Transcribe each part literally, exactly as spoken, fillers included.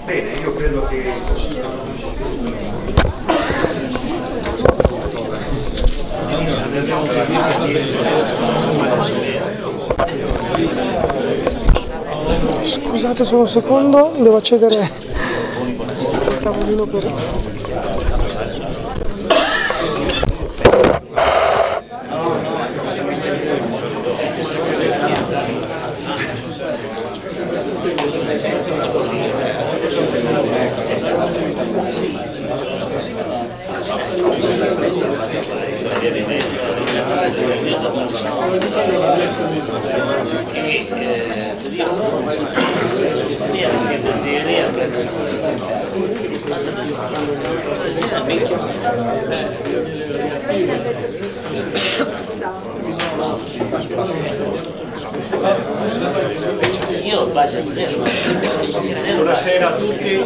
Bene, io credo che scusate solo un secondo, devo accedere al tavolino per... Io faccio zero. buonasera a tutti.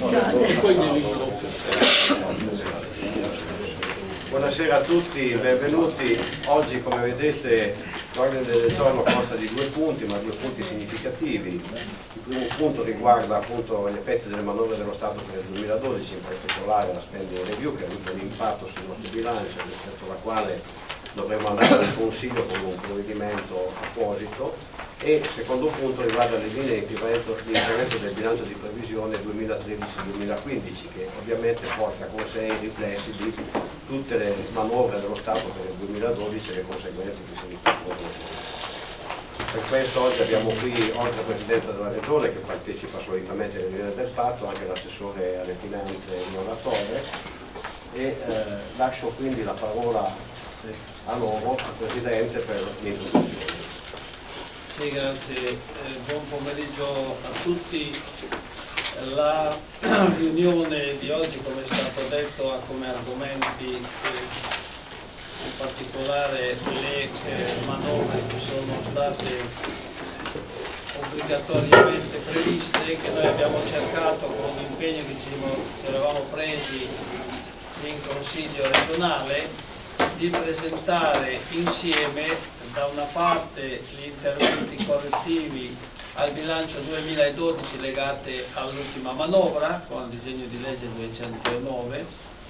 Buonasera a tutti, benvenuti. Oggi, come vedete, l'ordine del giorno consta di due punti, ma due punti significativi. Il primo punto riguarda appunto gli effetti delle manovre dello Stato per il duemiladodici, in particolare la spending review, che ha avuto un impatto sul nostro bilancio, rispetto alla quale dovremo andare al Consiglio con un provvedimento apposito. E il secondo punto riguarda le linee di intervento del bilancio di previsione duemilatredici duemilaquindici, che ovviamente porta con sé i riflessi di tutte le manovre dello Stato per il duemiladodici e le conseguenze che si ripercuotono. Per questo oggi abbiamo qui, oltre al Presidente della Regione, che partecipa solitamente alle riunioni del Fatto, anche l'assessore alle finanze Torre, e eh, lascio quindi la parola a loro, al Presidente, per l'introduzione. Sì, grazie. Eh, buon pomeriggio a tutti. La riunione di oggi, come è stato detto, ha come argomenti eh, in particolare le eh, manovre che sono state obbligatoriamente previste, che noi abbiamo cercato con l'impegno che ci, ci eravamo presi in Consiglio regionale di presentare insieme da una parte gli interventi correttivi al bilancio duemiladodici legati all'ultima manovra con il disegno di legge duecentonove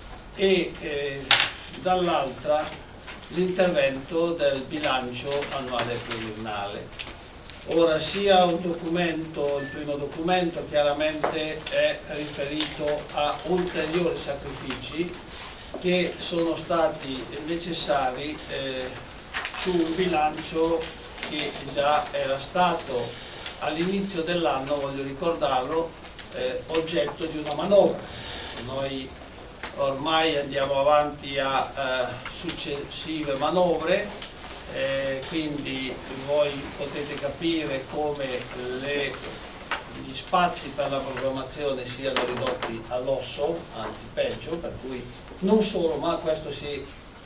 e eh, dall'altra l'intervento del bilancio annuale pluriennale. Ora, sia un documento, il primo documento chiaramente è riferito a ulteriori sacrifici che sono stati necessari eh, su un bilancio che già era stato all'inizio dell'anno, voglio ricordarlo, eh, oggetto di una manovra. Noi ormai andiamo avanti a eh, successive manovre, eh, quindi voi potete capire come le, gli spazi per la programmazione siano ridotti all'osso, anzi peggio, per cui non solo, ma questo si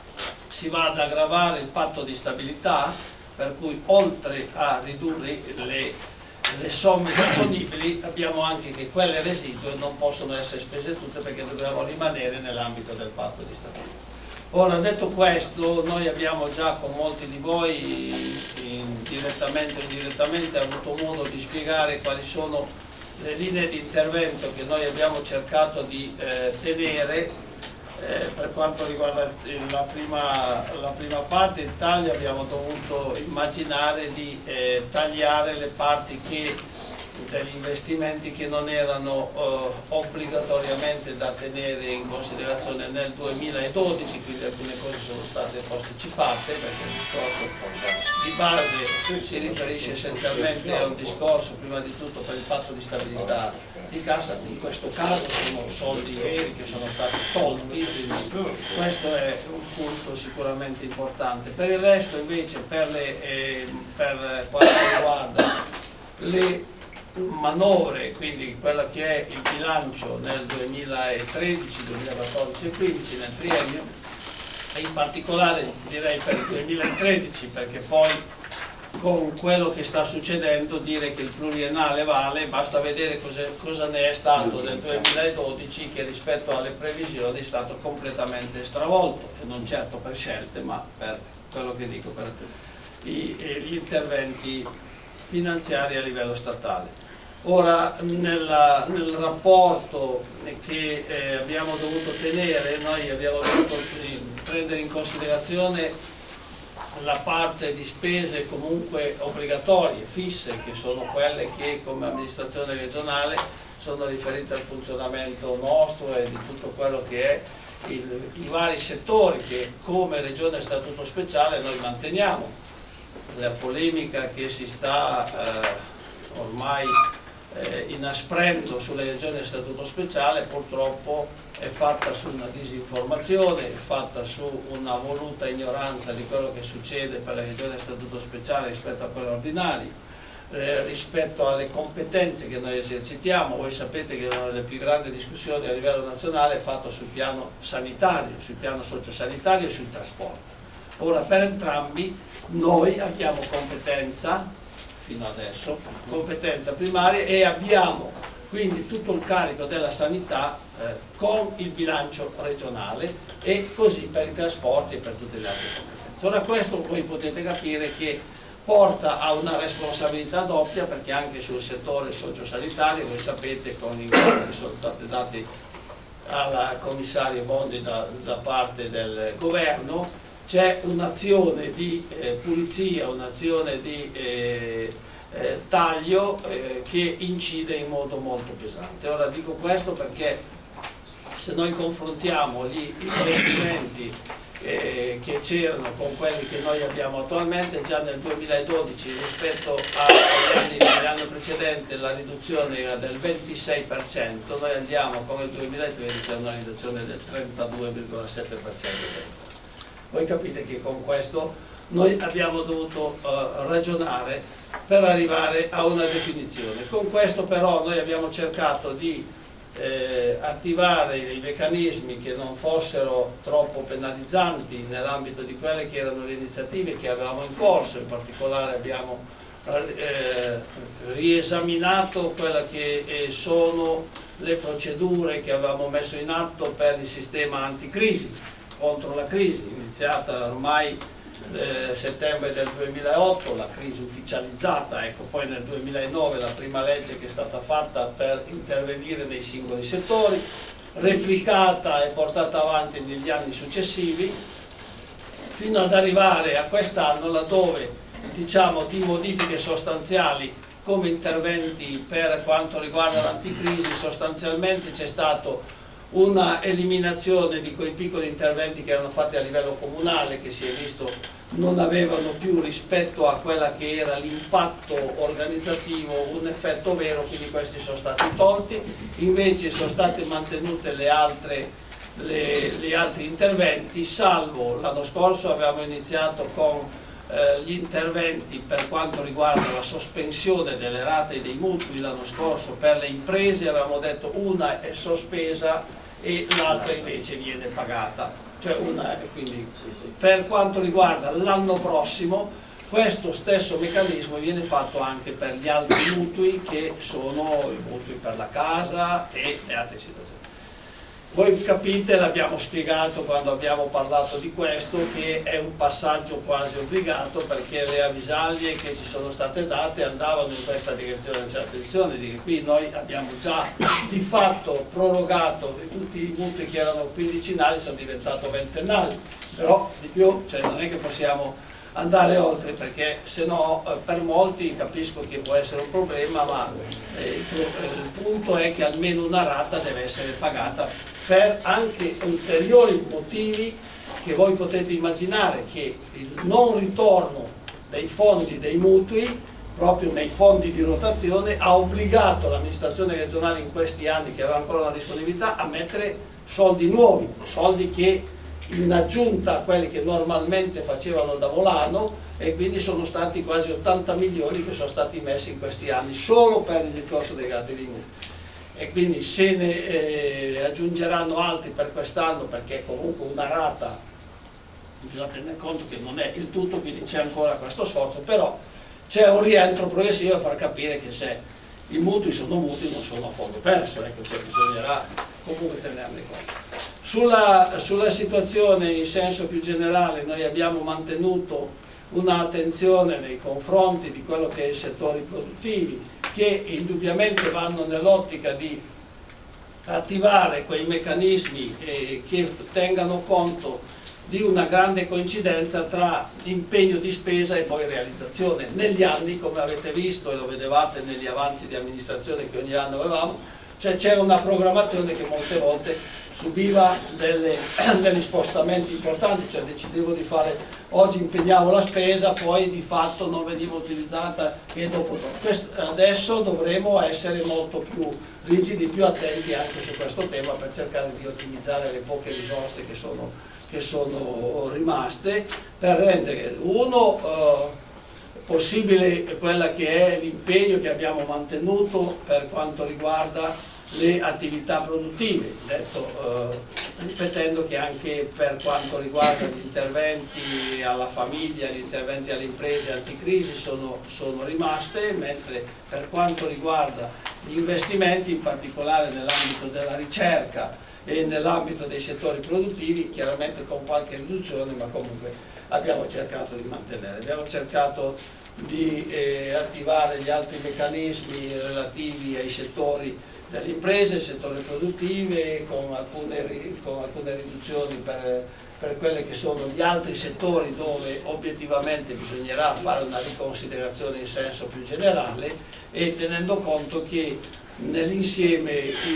si va ad aggravare il patto di stabilità, per cui oltre a ridurre le, le somme disponibili abbiamo anche che quelle residue non possono essere spese tutte perché dobbiamo rimanere nell'ambito del patto di stabilità. Ora, detto questo, noi abbiamo già con molti di voi in, direttamente o indirettamente avuto modo di spiegare quali sono le linee di intervento che noi abbiamo cercato di eh, tenere. Eh, per quanto riguarda la prima, la prima parte, in Italia abbiamo dovuto immaginare di eh, tagliare le parti che, degli investimenti che non erano eh, obbligatoriamente da tenere in considerazione nel duemiladodici, quindi alcune cose sono state posticipate perché il discorso di base si riferisce essenzialmente a un discorso prima di tutto per il patto di stabilità di cassa, in questo caso sono soldi veri che sono stati tolti, quindi questo è un punto sicuramente importante. Per il resto invece, per, le, eh, per quanto riguarda le manovre, quindi quella che è il bilancio nel duemilatredici, duemilaquattordici e duemilaquindici nel triennio, e in particolare direi per il duemilatredici, perché poi con quello che sta succedendo dire che il pluriennale vale, basta vedere cosa, cosa ne è stato nel duemiladodici, che rispetto alle previsioni è stato completamente stravolto, e non certo per scelte ma per quello che dico, per i, gli interventi finanziari a livello statale. Ora, nella, nel rapporto che eh, abbiamo dovuto tenere, noi abbiamo dovuto prendere in considerazione la parte di spese comunque obbligatorie, fisse, che sono quelle che come amministrazione regionale sono riferite al funzionamento nostro e di tutto quello che è il, i vari settori che come Regione a Statuto Speciale noi manteniamo. La polemica che si sta eh, ormai eh, inasprendo sulle regioni a Statuto Speciale purtroppo è fatta su una disinformazione, è fatta su una voluta ignoranza di quello che succede per le regioni a Statuto Speciale rispetto a quelle ordinarie, eh, rispetto alle competenze che noi esercitiamo. Voi sapete che una delle più grandi discussioni a livello nazionale è fatta sul piano sanitario, sul piano sociosanitario e sul trasporto. Ora, per entrambi noi abbiamo competenza, fino adesso, competenza primaria, e abbiamo quindi tutto il carico della sanità eh, con il bilancio regionale e così per i trasporti e per tutte le altre competenze. Ora questo voi potete capire che porta a una responsabilità doppia, perché anche sul settore sociosanitario, voi sapete con i che sono stati dati al commissario Bondi da, da parte del governo, c'è un'azione di eh, pulizia, un'azione di eh, eh, taglio eh, che incide in modo molto pesante. Ora dico questo perché se noi confrontiamo gli investimenti eh, che c'erano con quelli che noi abbiamo attualmente, già nel duemiladodici rispetto agli anni dell'anno precedente la riduzione era del ventisei per cento, noi andiamo con il duemilatredici a una riduzione del trentadue virgola sette per cento. Voi capite che con questo noi abbiamo dovuto uh, ragionare per arrivare a una definizione. Con questo però noi abbiamo cercato di eh, attivare i meccanismi che non fossero troppo penalizzanti nell'ambito di quelle che erano le iniziative che avevamo in corso. In particolare abbiamo eh, riesaminato quelle che eh, sono le procedure che avevamo messo in atto per il sistema anticrisi, contro la crisi, iniziata ormai eh, settembre del duemilaotto, la crisi ufficializzata, ecco, poi nel duemilanove la prima legge che è stata fatta per intervenire nei singoli settori, replicata e portata avanti negli anni successivi, fino ad arrivare a quest'anno laddove diciamo di modifiche sostanziali come interventi per quanto riguarda l'anticrisi sostanzialmente c'è stato una eliminazione di quei piccoli interventi che erano fatti a livello comunale, che si è visto non avevano più rispetto a quella che era l'impatto organizzativo un effetto vero, quindi questi sono stati tolti, invece sono state mantenute le altre, le, gli altri interventi, salvo l'anno scorso avevamo iniziato con eh, gli interventi per quanto riguarda la sospensione delle rate dei mutui l'anno scorso per le imprese, avevamo detto una è sospesa e l'altra invece viene pagata, cioè una, quindi per quanto riguarda l'anno prossimo questo stesso meccanismo viene fatto anche per gli altri mutui che sono i mutui per la casa e le altre situazioni. Voi capite, l'abbiamo spiegato quando abbiamo parlato di questo, che è un passaggio quasi obbligato perché le avvisaglie che ci sono state date andavano in questa direzione. C'è attenzione di che qui noi abbiamo già di fatto prorogato tutti i mutui che erano quindicinali, sono diventati ventennali, però di più, cioè non è che possiamo andare oltre perché se no eh, per molti capisco che può essere un problema, ma eh, il, il punto è che almeno una rata deve essere pagata per anche ulteriori motivi che voi potete immaginare, che il non ritorno dei fondi dei mutui proprio nei fondi di rotazione ha obbligato l'amministrazione regionale in questi anni che aveva ancora una disponibilità a mettere soldi nuovi, soldi che in aggiunta a quelli che normalmente facevano da volano, e quindi sono stati quasi ottanta milioni che sono stati messi in questi anni solo per il discorso dei gradi di mutui. E quindi se ne eh, aggiungeranno altri per quest'anno, perché comunque una rata bisogna tenere conto che non è il tutto, quindi c'è ancora questo sforzo, però c'è un rientro progressivo a far capire che se i mutui sono mutui non sono a fondo perso, ecco, cioè bisognerà comunque tenerne conto. Sulla, sulla situazione in senso più generale noi abbiamo mantenuto un'attenzione nei confronti di quello che è i settori produttivi, che indubbiamente vanno nell'ottica di attivare quei meccanismi eh, che tengano conto di una grande coincidenza tra l'impegno di spesa e poi realizzazione. Negli anni, come avete visto e lo vedevate negli avanzi di amministrazione che ogni anno avevamo, cioè c'era una programmazione che molte volte subiva delle, degli spostamenti importanti, cioè decidevo di fare, oggi impegniamo la spesa, poi di fatto non veniva utilizzata e dopo no. Adesso dovremo essere molto più rigidi, più attenti anche su questo tema per cercare di ottimizzare le poche risorse che sono che sono rimaste, per rendere uno eh, possibile quella che è l'impegno che abbiamo mantenuto per quanto riguarda le attività produttive, detto, eh, ripetendo che anche per quanto riguarda gli interventi alla famiglia, gli interventi alle imprese anticrisi sono, sono rimaste, mentre per quanto riguarda gli investimenti, in particolare nell'ambito della ricerca e nell'ambito dei settori produttivi, chiaramente con qualche riduzione, ma comunque abbiamo cercato di mantenere. Abbiamo cercato di eh, attivare gli altri meccanismi relativi ai settori delle imprese, settori produttivi, con alcune, con alcune riduzioni per, per quelli che sono gli altri settori dove obiettivamente bisognerà fare una riconsiderazione in senso più generale, e tenendo conto che nell'insieme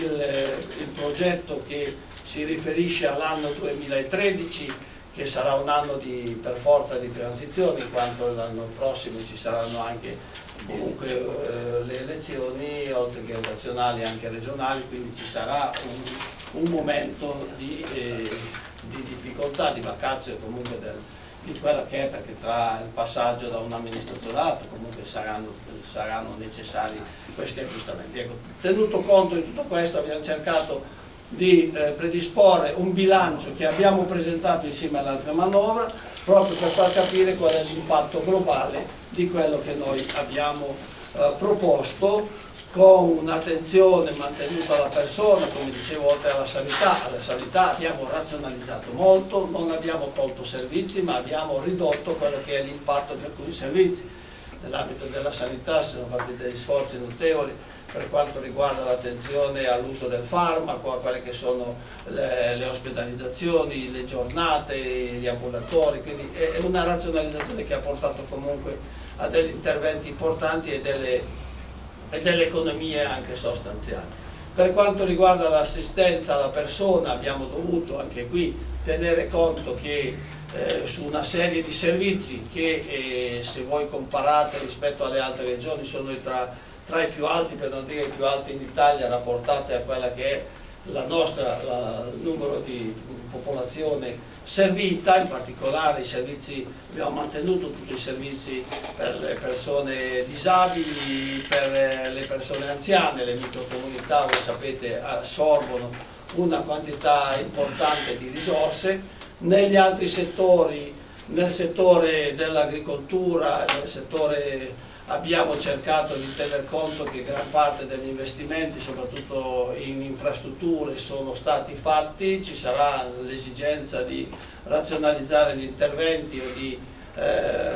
il, il progetto che si riferisce all'anno duemilatredici, che sarà un anno di, per forza di transizione, in quanto l'anno prossimo ci saranno anche comunque eh, le elezioni, oltre che nazionali anche regionali, quindi ci sarà un, un momento di, eh, di difficoltà, di vacazio comunque del, di quella che è, perché tra il passaggio da un'amministrazione all'altra comunque saranno, saranno necessari questi aggiustamenti. Ecco, tenuto conto di tutto questo, abbiamo cercato di eh, predisporre un bilancio che abbiamo presentato insieme all'altra manovra, proprio per far capire qual è l'impatto globale di quello che noi abbiamo eh, proposto, con un'attenzione mantenuta alla persona, come dicevo, oltre alla sanità. Alla sanità abbiamo razionalizzato molto, non abbiamo tolto servizi, ma abbiamo ridotto quello che è l'impatto di alcuni servizi. Nell'ambito della sanità si sono fatti degli sforzi notevoli per quanto riguarda l'attenzione all'uso del farmaco, a quelle che sono le, le ospedalizzazioni, le giornate, gli ambulatori, quindi è una razionalizzazione che ha portato comunque a degli interventi importanti e delle e delle economie anche sostanziali. Per quanto riguarda l'assistenza alla persona, abbiamo dovuto anche qui tenere conto che eh, su una serie di servizi che eh, se voi comparate rispetto alle altre regioni sono tra, tra i più alti, per non dire i più alti in Italia, rapportate a quella che è la nostra, la, il numero di popolazione servita, in particolare i servizi, abbiamo mantenuto tutti i servizi per le persone disabili, per le persone anziane. Le microcomunità, voi sapete, assorbono una quantità importante di risorse. Negli altri settori, nel settore dell'agricoltura, nel settore abbiamo cercato di tener conto che gran parte degli investimenti, soprattutto in infrastrutture, sono stati fatti. Ci sarà l'esigenza di razionalizzare gli interventi o di eh,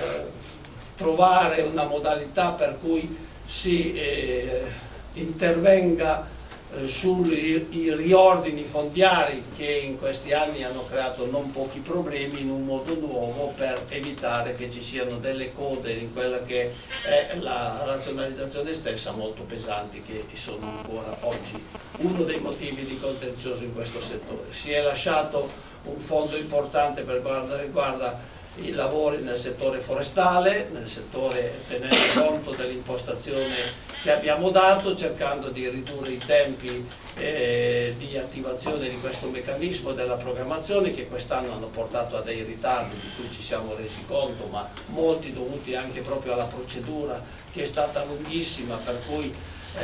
trovare una modalità per cui si eh, intervenga eh, sui riordini fondiari che in questi anni hanno creato non pochi problemi, in un modo nuovo, per evitare che ci siano delle code in quella che è la razionalizzazione stessa molto pesanti, che sono ancora oggi uno dei motivi di contenzioso in questo settore. Si è lasciato un fondo importante per quanto riguarda i lavori nel settore forestale, nel settore, tenendo conto dell'impostazione che abbiamo dato, cercando di ridurre i tempi eh, di attivazione di questo meccanismo della programmazione, che quest'anno hanno portato a dei ritardi di cui ci siamo resi conto, ma molti dovuti anche proprio alla procedura che è stata lunghissima, per cui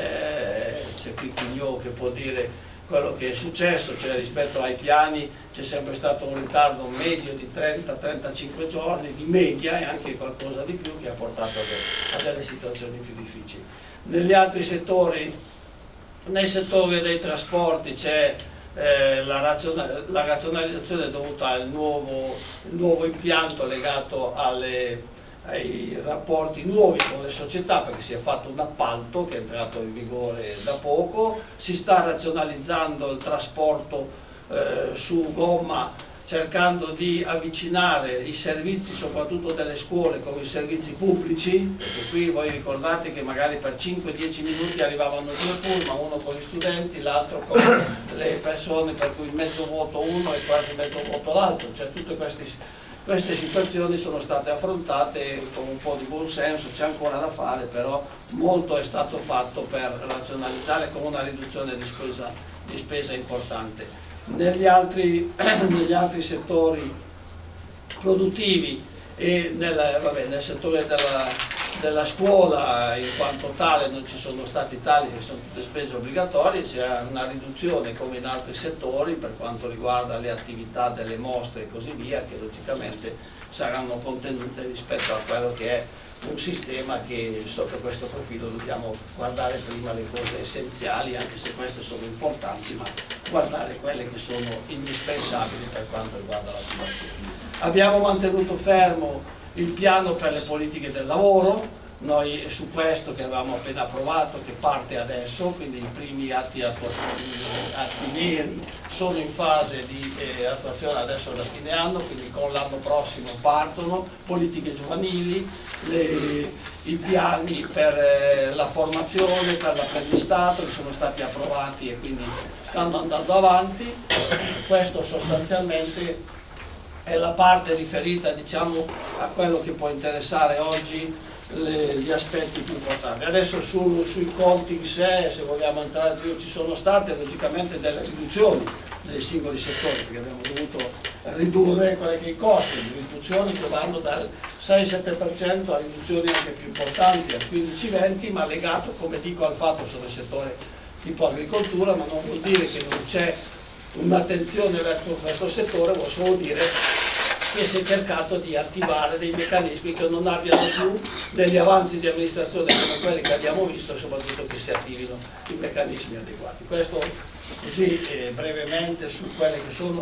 eh, c'è qui Chignò che può dire quello che è successo, cioè rispetto ai piani c'è sempre stato un ritardo medio di trenta trentacinque giorni di media, e anche qualcosa di più, che ha portato a delle, a delle situazioni più difficili. Negli altri settori, nel settore dei trasporti c'è eh, la, raziona, la razionalizzazione dovuta al nuovo, il nuovo impianto legato alle ai rapporti nuovi con le società, perché si è fatto un appalto che è entrato in vigore da poco, si sta razionalizzando il trasporto eh, su gomma, cercando di avvicinare i servizi soprattutto delle scuole con i servizi pubblici, perché qui voi ricordate che magari per cinque dieci minuti arrivavano due pullman, uno con gli studenti, l'altro con le persone, per cui mezzo voto uno e quasi mezzo voto l'altro, cioè tutte queste, queste situazioni sono state affrontate con un po' di buon senso, c'è ancora da fare, però molto è stato fatto per razionalizzare con una riduzione di spesa, di spesa importante. Negli altri, negli altri settori produttivi e nel, vabbè, nel settore della, della scuola in quanto tale non ci sono stati tagli, che sono tutte spese obbligatorie, c'è una riduzione come in altri settori per quanto riguarda le attività delle mostre e così via, che logicamente saranno contenute rispetto a quello che è un sistema che sotto questo profilo dobbiamo guardare prima le cose essenziali, anche se queste sono importanti, ma guardare quelle che sono indispensabili per quanto riguarda l'attivazione. Abbiamo mantenuto fermo il piano per le politiche del lavoro, noi su questo che avevamo appena approvato, che parte adesso, quindi i primi atti, atti neri sono in fase di eh, attuazione adesso da fine anno, quindi con l'anno prossimo partono, politiche giovanili, le, i piani per eh, la formazione, per l'apprendistato che sono stati approvati e quindi stanno andando avanti. Questo sostanzialmente è la parte riferita, diciamo, a quello che può interessare oggi le, gli aspetti più importanti. Adesso su, sui conti in sé, se vogliamo entrare più, ci sono state logicamente delle riduzioni nei singoli settori, perché abbiamo dovuto ridurre quelli che i costi, riduzioni che vanno dal sei sette per cento a riduzioni anche più importanti, al quindici venti, ma legato, come dico, al fatto sul settore tipo agricoltura, ma non vuol dire che non c'è un'attenzione verso questo settore, vuol solo dire che si è cercato di attivare dei meccanismi che non abbiano più degli avanzi di amministrazione come quelli che abbiamo visto, e soprattutto che si attivino i meccanismi adeguati. Questo così eh, brevemente su quelle che sono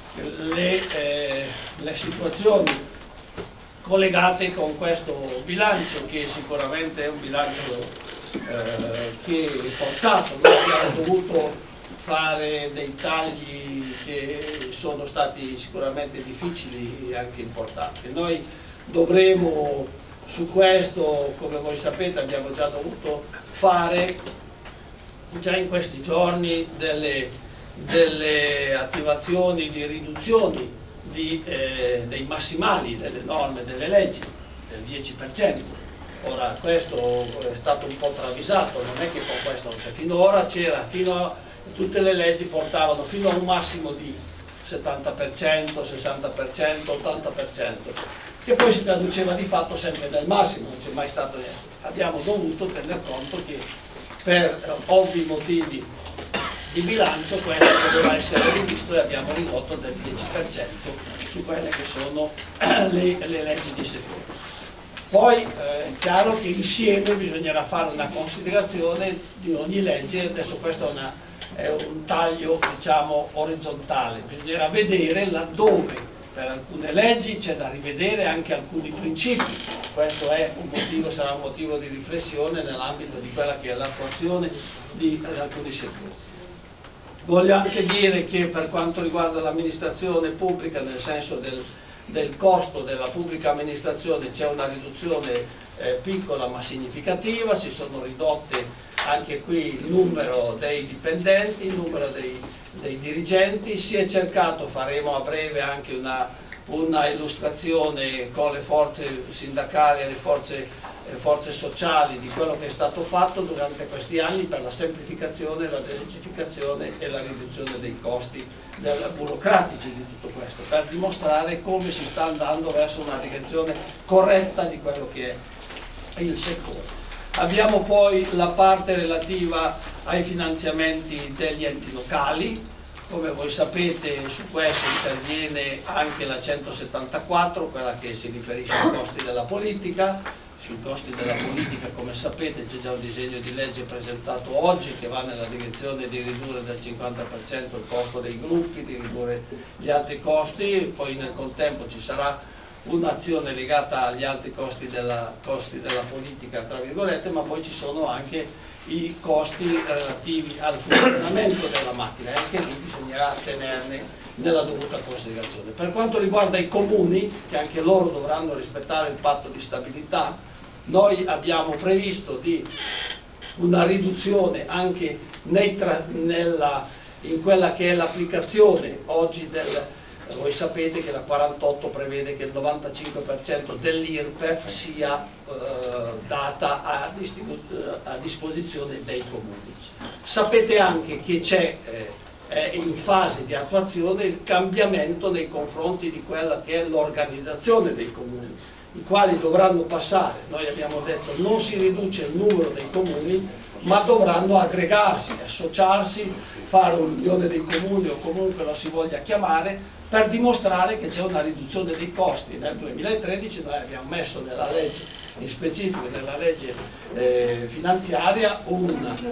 le, eh, le situazioni collegate con questo bilancio, che sicuramente è un bilancio eh, che è forzato. Noi abbiamo dovuto fare dei tagli che sono stati sicuramente difficili e anche importanti. Noi dovremo su questo, come voi sapete, abbiamo già dovuto fare già in questi giorni delle, delle attivazioni di riduzioni di, eh, dei massimali delle norme, delle leggi, del dieci per cento. Ora questo è stato un po' travisato, non è che con questo non c'è, finora c'era, fino a tutte le leggi portavano fino a un massimo di settanta per cento, sessanta per cento, ottanta per cento, che poi si traduceva di fatto sempre nel massimo, non c'è mai stato niente. Abbiamo dovuto tener conto che per eh, ovvi motivi di bilancio questo doveva essere rivisto e abbiamo ridotto del dieci per cento su quelle che sono le, le leggi di settore. Poi eh, è chiaro che insieme bisognerà fare una considerazione di ogni legge, adesso questo è, una, è un taglio, diciamo, orizzontale, bisognerà vedere laddove per alcune leggi c'è da rivedere anche alcuni principi, questo è un motivo, sarà un motivo di riflessione nell'ambito di quella che è l'attuazione di eh, alcuni settori. Voglio anche dire che per quanto riguarda l'amministrazione pubblica, nel senso del del costo della pubblica amministrazione, c'è una riduzione eh, piccola ma significativa, si sono ridotte anche qui il numero dei dipendenti, il numero dei, dei dirigenti, si è cercato, faremo a breve anche una, una illustrazione con le forze sindacali e le forze, le forze sociali di quello che è stato fatto durante questi anni per la semplificazione, la delegificazione e la riduzione dei costi del, burocratici di tutto questo, per dimostrare come si sta andando verso una direzione corretta di quello che è il settore. Abbiamo poi la parte relativa ai finanziamenti degli enti locali. Come voi sapete, su questo interviene anche la centosettantaquattro, quella che si riferisce ai costi della politica. Sui costi della politica, come sapete, c'è già un disegno di legge presentato oggi che va nella direzione di ridurre del cinquanta per cento il costo dei gruppi, di ridurre gli altri costi, poi nel contempo ci sarà un'azione legata agli alti costi della, costi della politica, tra virgolette, ma poi ci sono anche i costi relativi al funzionamento della macchina, e anche lì bisognerà tenerne nella dovuta considerazione. Per quanto riguarda i comuni, che anche loro dovranno rispettare il patto di stabilità, noi abbiamo previsto di una riduzione anche nei tra, nella, in quella che è l'applicazione oggi del... Voi sapete che la quarantotto prevede che il novantacinque per cento dell'I R P E F sia eh, data a, a disposizione dei comuni. Sapete anche che c'è eh, è in fase di attuazione il cambiamento nei confronti di quella che è l'organizzazione dei comuni, i quali dovranno passare, noi abbiamo detto non si riduce il numero dei comuni, ma dovranno aggregarsi, associarsi, fare un'unione dei comuni o comunque la si voglia chiamare, per dimostrare che c'è una riduzione dei costi. Nel duemilatredici noi abbiamo messo nella legge, in specifico nella legge eh, finanziaria, un,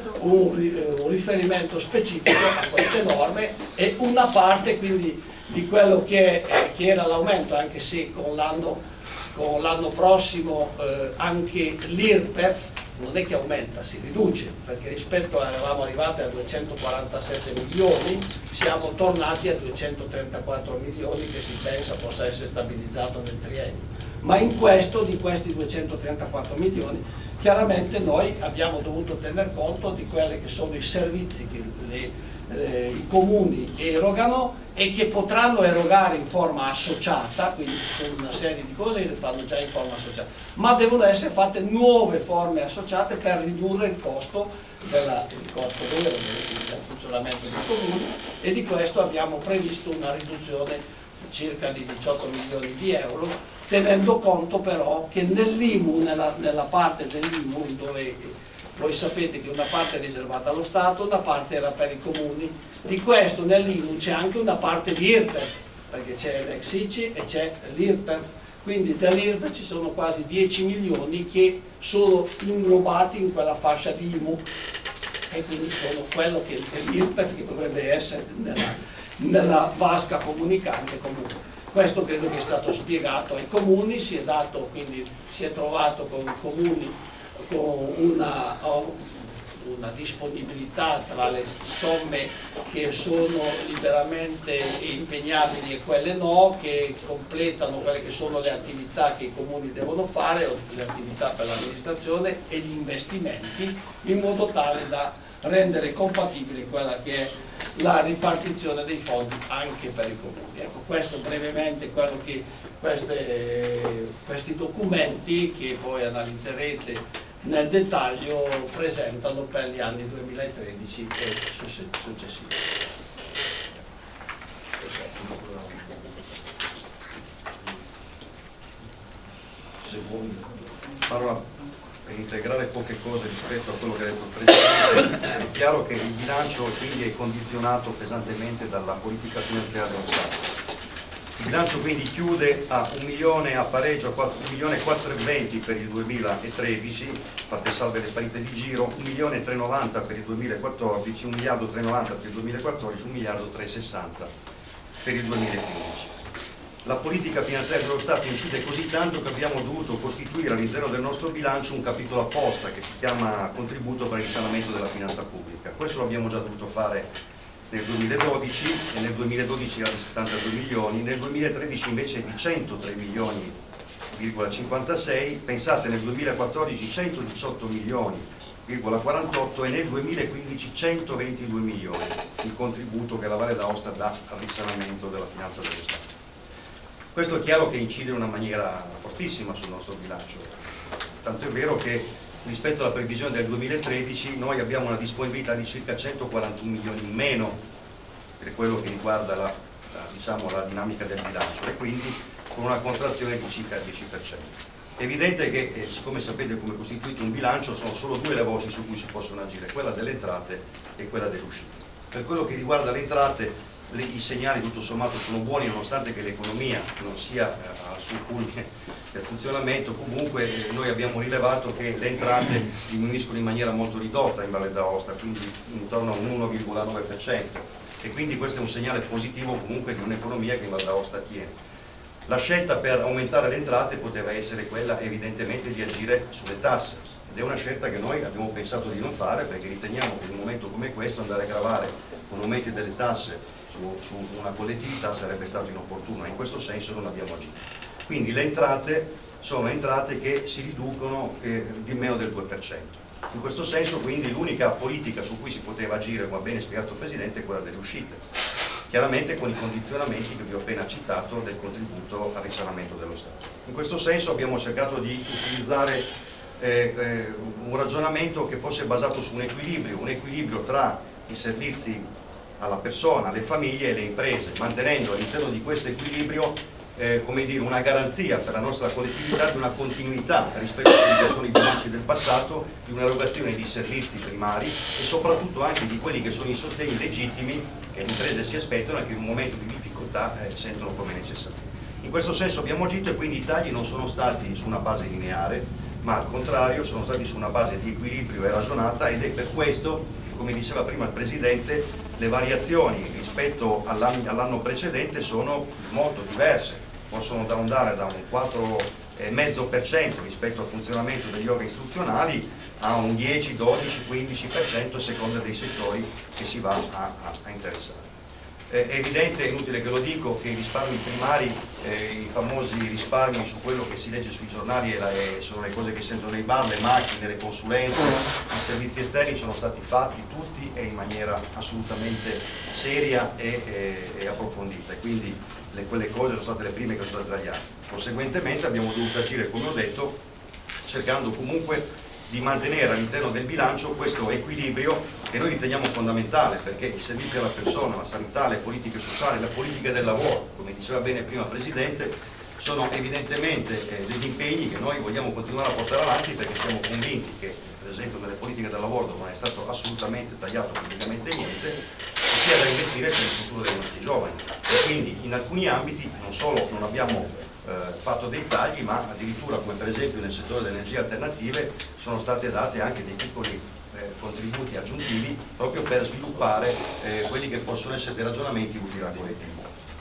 un, un riferimento specifico a queste norme, e una parte quindi di quello che, eh, che era l'aumento, anche se con l'anno con l'anno prossimo eh, anche l'I R P E F non è che aumenta, si riduce, perché rispetto a, eravamo arrivati a duecentoquarantasette milioni, siamo tornati a duecentotrentaquattro milioni, che si pensa possa essere stabilizzato nel triennio. Ma in questo, di questi duecentotrentaquattro milioni, chiaramente noi abbiamo dovuto tener conto di quelli che sono i servizi che le, eh, i comuni erogano e che potranno erogare in forma associata, quindi ci sono una serie di cose che le fanno già in forma associata, ma devono essere fatte nuove forme associate per ridurre il costo, della, il costo vero del, del funzionamento dei comuni, e di questo abbiamo previsto una riduzione circa di diciotto milioni di euro, tenendo conto però che nell'I M U, nella, nella parte dell'I M U, dove voi sapete che una parte è riservata allo Stato, una parte era per i comuni, di questo nell'I M U c'è anche una parte di I R P E F, perché c'è l'ex I C I e c'è l'I R P E F, quindi dall'I R P E F ci sono quasi dieci milioni che sono inglobati in quella fascia di I M U, e quindi sono quello che l'I R P E F che dovrebbe essere nella, nella vasca comunicante comunque. Questo credo che è stato spiegato ai comuni, si è dato, quindi si è trovato con i comuni con una, una disponibilità tra le somme che sono liberamente impegnabili e quelle no, che completano quelle che sono le attività che i comuni devono fare, o le attività per l'amministrazione e gli investimenti, in modo tale da rendere compatibile quella che è la ripartizione dei fondi anche per i comuni. Ecco, questo brevemente quello che queste, questi documenti, che poi analizzerete nel dettaglio, presentano per gli anni duemilatredici e successivi. Se vuoi, parlo per integrare poche cose rispetto a quello che ha detto il Presidente. È chiaro che il bilancio quindi è condizionato pesantemente dalla politica finanziaria dello Stato. Il bilancio quindi chiude a un milione a pareggio, un milione quattrocentoventi per il duemilatredici, fatte salve le partite di giro, un milione trecentonovanta per il duemilaquattordici, un miliardo trecentonovanta per il duemilaquattordici, un miliardo trecentosessanta per il duemilaquindici. La politica finanziaria dello Stato incide così tanto che abbiamo dovuto costituire all'interno del nostro bilancio un capitolo apposta che si chiama contributo per il risanamento della finanza pubblica. Questo lo abbiamo già dovuto fare nel duemiladodici, e nel duemiladodici era di settantadue milioni, nel duemilatredici invece è di centotré milioni virgola cinquantasei, pensate nel duemilaquattordici centodiciotto milioni virgola quarantotto e nel duemilaquindici centoventidue milioni il contributo che la Valle d'Aosta dà al risanamento della finanza dello Stato. Questo è chiaro che incide in una maniera fortissima sul nostro bilancio, tanto è vero che rispetto alla previsione del duemilatredici noi abbiamo una disponibilità di circa centoquarantuno milioni in meno per quello che riguarda la, la, diciamo, la dinamica del bilancio, e quindi con una contrazione di circa il dieci per cento. È evidente che, eh, siccome sapete come è costituito un bilancio, sono solo due le voci su cui si possono agire, quella delle entrate e quella delle uscite. Per quello che riguarda le entrate, le, i segnali tutto sommato sono buoni, nonostante che l'economia non sia eh, al suo culmine del funzionamento. Comunque eh, noi abbiamo rilevato che le entrate diminuiscono in maniera molto ridotta in Valle d'Aosta, quindi intorno a un uno virgola nove per cento, e quindi questo è un segnale positivo comunque di un'economia che in Valle d'Aosta tiene. La scelta per aumentare le entrate poteva essere quella evidentemente di agire sulle tasse, ed è una scelta che noi abbiamo pensato di non fare, perché riteniamo che in un momento come questo andare a gravare con aumenti delle tasse su, su una collettività sarebbe stato inopportuno, e in questo senso non abbiamo agito. Quindi le entrate sono entrate che si riducono eh, di meno del due per cento. In questo senso quindi l'unica politica su cui si poteva agire, come ha bene spiegato il Presidente, è quella delle uscite, chiaramente con i condizionamenti che vi ho appena citato del contributo al risanamento dello Stato. In questo senso abbiamo cercato di utilizzare eh, eh, un ragionamento che fosse basato su un equilibrio, un equilibrio tra i servizi alla persona, alle famiglie e le imprese, mantenendo all'interno di questo equilibrio Eh, come dire, una garanzia per la nostra collettività di una continuità rispetto a quelli che sono i bilanci del passato, di un'erogazione di servizi primari e soprattutto anche di quelli che sono i sostegni legittimi che le imprese si aspettano e che in un momento di difficoltà eh, sentono come necessari. In questo senso abbiamo agito, e quindi i tagli non sono stati su una base lineare, ma al contrario sono stati su una base di equilibrio e ragionata, ed è per questo, come diceva prima il Presidente, le variazioni rispetto all'anno precedente sono molto diverse, possono andare da un quattro virgola cinque per cento rispetto al funzionamento degli organi istituzionali a un dieci, dodici, quindici per cento a seconda dei settori che si va a, a, a interessare. È evidente, è inutile che lo dico, che i risparmi primari, eh, i famosi risparmi su quello che si legge sui giornali e la, e sono le cose che sentono nei bar, le macchine, le consulenze, i servizi esterni sono stati fatti tutti e in maniera assolutamente seria e, e, e approfondita, e quindi le, quelle cose sono state le prime che sono state tagliate. Conseguentemente abbiamo dovuto agire, come ho detto, cercando comunque di mantenere all'interno del bilancio questo equilibrio che noi riteniamo fondamentale, perché i servizi alla persona, la sanità, le politiche sociali, la politica del lavoro, come diceva bene prima il Presidente, sono evidentemente eh, degli impegni che noi vogliamo continuare a portare avanti, perché siamo convinti che per esempio nelle politiche del lavoro, dove non è stato assolutamente tagliato praticamente niente, sia da investire per il futuro dei nostri giovani, e quindi in alcuni ambiti non solo non abbiamo Eh, fatto dei tagli, ma addirittura, come per esempio nel settore delle energie alternative, sono state date anche dei piccoli eh, contributi aggiuntivi proprio per sviluppare eh, quelli che possono essere dei ragionamenti utili alla collettività.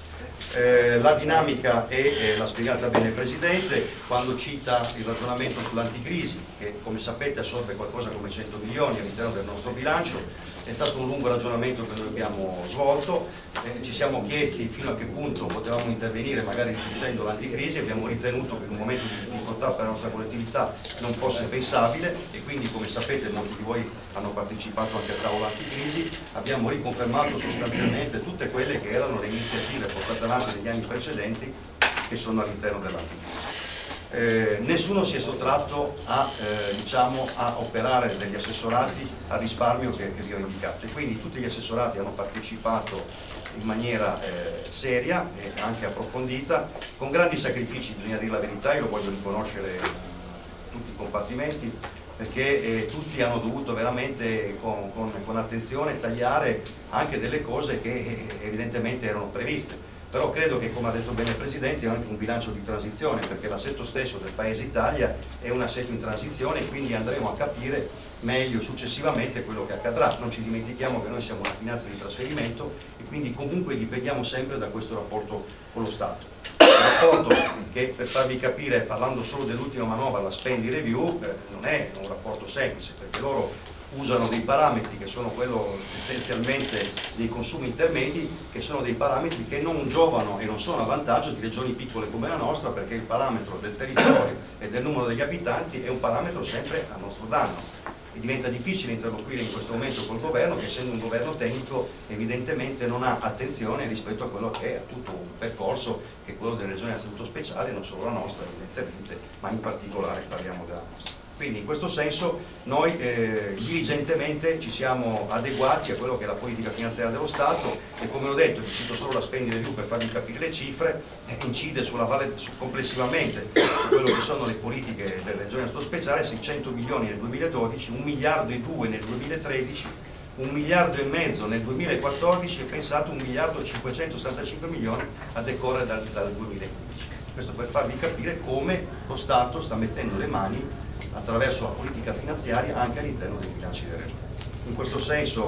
Eh, la dinamica è, eh, l'ha spiegata bene il Presidente quando cita il ragionamento sull'anticrisi, che come sapete assorbe qualcosa come cento milioni all'interno del nostro bilancio. È stato un lungo ragionamento che noi abbiamo svolto, eh, ci siamo chiesti fino a che punto potevamo intervenire magari riducendo l'anticrisi. Abbiamo ritenuto che in un momento di difficoltà per la nostra collettività non fosse pensabile, e quindi, come sapete, molti di voi hanno partecipato anche al tavolo anticrisi, abbiamo riconfermato sostanzialmente tutte quelle che erano le iniziative portate avanti negli anni precedenti che sono all'interno dell'anticrisi. Eh, nessuno si è sottratto a, eh, diciamo, a operare degli assessorati al risparmio che, che vi ho indicato, e quindi tutti gli assessorati hanno partecipato in maniera eh, seria e anche approfondita, con grandi sacrifici, bisogna dire la verità. Io lo voglio riconoscere a tutti i compartimenti, perché eh, tutti hanno dovuto veramente con, con, con attenzione tagliare anche delle cose che eh, evidentemente erano previste. Però credo che, come ha detto bene il Presidente, è anche un bilancio di transizione, perché l'assetto stesso del Paese Italia è un assetto in transizione, e quindi andremo a capire meglio successivamente quello che accadrà. Non ci dimentichiamo che noi siamo una finanza di trasferimento, e quindi comunque dipendiamo sempre da questo rapporto con lo Stato. Un rapporto che, per farvi capire, parlando solo dell'ultima manovra, la spending review, eh, non è un rapporto semplice, perché loro usano dei parametri che sono quello tendenzialmente dei consumi intermedi, che sono dei parametri che non giovano e non sono a vantaggio di regioni piccole come la nostra, perché il parametro del territorio e del numero degli abitanti è un parametro sempre a nostro danno, e diventa difficile interloquire in questo momento col governo, che essendo un governo tecnico evidentemente non ha attenzione rispetto a quello che è tutto un percorso, che è quello delle regioni a statuto speciale, non solo la nostra evidentemente, ma in particolare parliamo della nostra. Quindi in questo senso noi eh, diligentemente ci siamo adeguati a quello che è la politica finanziaria dello Stato, e come ho detto, vi cito solo la spending review per farvi capire le cifre, eh, incide sulla valle, su, complessivamente su quello che sono le politiche delle regioni a statuto speciale, seicento milioni nel duemiladodici, un miliardo e due nel duemilatredici, un miliardo e mezzo nel duemilaquattordici e pensate un miliardo e cinquecentosessantacinque milioni a decorrere dal, dal duemilaquindici. Questo per farvi capire come lo Stato sta mettendo le mani attraverso la politica finanziaria anche all'interno dei bilanci delle regioni. In questo senso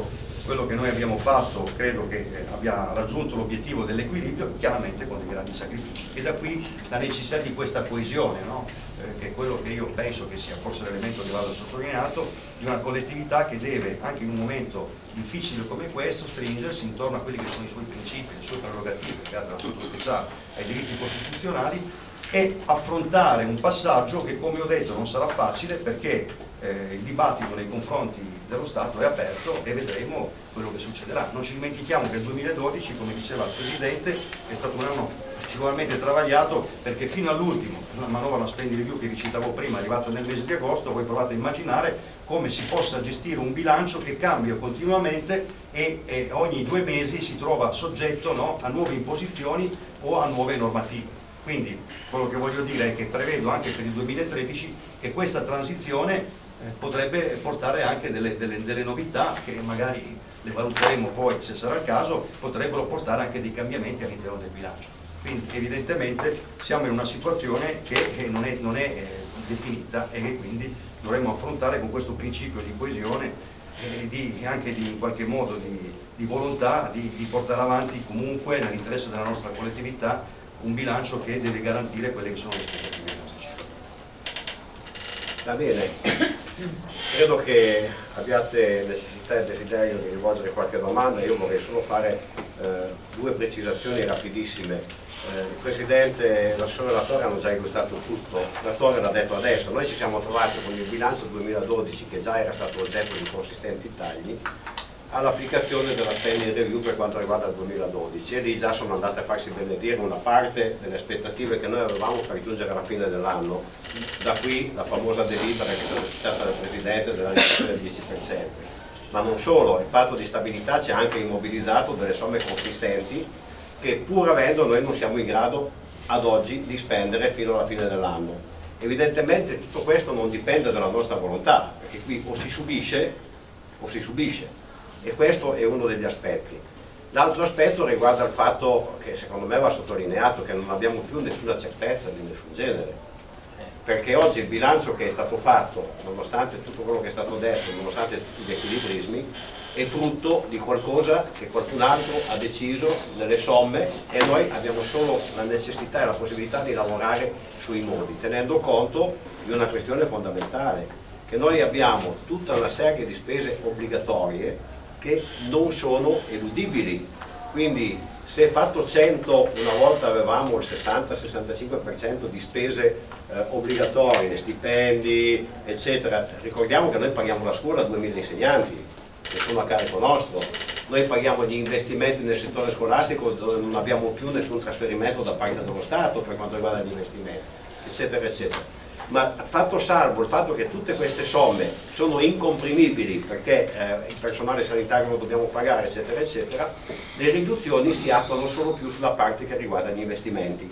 quello che noi abbiamo fatto credo che abbia raggiunto l'obiettivo dell'equilibrio, chiaramente con dei grandi sacrifici, e da qui la necessità di questa coesione, no? eh, che è quello che io penso che sia forse l'elemento che vado sottolineato, di una collettività che deve, anche in un momento difficile come questo, stringersi intorno a quelli che sono i suoi principi, le sue prerogative, legate alla sua speciale, ai diritti costituzionali, e affrontare un passaggio che, come ho detto, non sarà facile, perché eh, il dibattito nei confronti dello Stato è aperto e vedremo quello che succederà. Non ci dimentichiamo che il duemiladodici, come diceva il Presidente, è stato un anno particolarmente travagliato, perché fino all'ultimo, la manovra, la spending review che vi citavo prima, è arrivata nel mese di agosto, voi provate a immaginare come si possa gestire un bilancio che cambia continuamente e, e ogni due mesi si trova soggetto, no, a nuove imposizioni o a nuove normative. Quindi quello che voglio dire è che prevedo anche per il duemilatredici che questa transizione eh, potrebbe portare anche delle, delle, delle novità che magari le valuteremo poi se sarà il caso, potrebbero portare anche dei cambiamenti all'interno del bilancio. Quindi evidentemente siamo in una situazione che eh, non è, non è eh, definita e che quindi dovremmo affrontare con questo principio di coesione e di, anche di, in qualche modo di, di volontà di, di portare avanti comunque nell'interesse della nostra collettività un bilancio che deve garantire quelle che sono le aspettative dei nostri cittadini. Va bene, credo che abbiate necessità e desiderio di rivolgere qualche domanda. Io vorrei solo fare eh, due precisazioni rapidissime. Eh, il Presidente e l'assessore Latorre hanno già illustrato tutto, Latorre l'ha detto adesso. Noi ci siamo trovati con il bilancio duemiladodici, che già era stato oggetto di consistenti tagli, all'applicazione della spending review per quanto riguarda il duemiladodici, e lì già sono andate a farsi benedire una parte delle aspettative che noi avevamo per giungere alla fine dell'anno. Da qui la famosa delibera che è stata citata dal Presidente della riduzione del dieci per cento. Ma non solo, il patto di stabilità ci ha anche immobilizzato delle somme consistenti che, pur avendo, noi non siamo in grado ad oggi di spendere fino alla fine dell'anno. Evidentemente tutto questo non dipende dalla nostra volontà, perché qui o si subisce o si subisce. E questo è uno degli aspetti. L'altro aspetto riguarda il fatto che secondo me va sottolineato, che non abbiamo più nessuna certezza di nessun genere, perché oggi il bilancio che è stato fatto, nonostante tutto quello che è stato detto, nonostante tutti gli equilibrismi, è frutto di qualcosa che qualcun altro ha deciso nelle somme, e noi abbiamo solo la necessità e la possibilità di lavorare sui modi, tenendo conto di una questione fondamentale, che noi abbiamo tutta una serie di spese obbligatorie che non sono eludibili. Quindi se fatto cento, una volta avevamo il sessanta sessantacinque per cento di spese eh, obbligatorie, stipendi eccetera. Ricordiamo che noi paghiamo la scuola a duemila insegnanti che sono a carico nostro, noi paghiamo gli investimenti nel settore scolastico dove non abbiamo più nessun trasferimento da parte dello Stato per quanto riguarda gli investimenti, eccetera eccetera. Ma fatto salvo il fatto che tutte queste somme sono incomprimibili perché eh, il personale sanitario lo dobbiamo pagare, eccetera eccetera, le riduzioni si attuano solo più sulla parte che riguarda gli investimenti.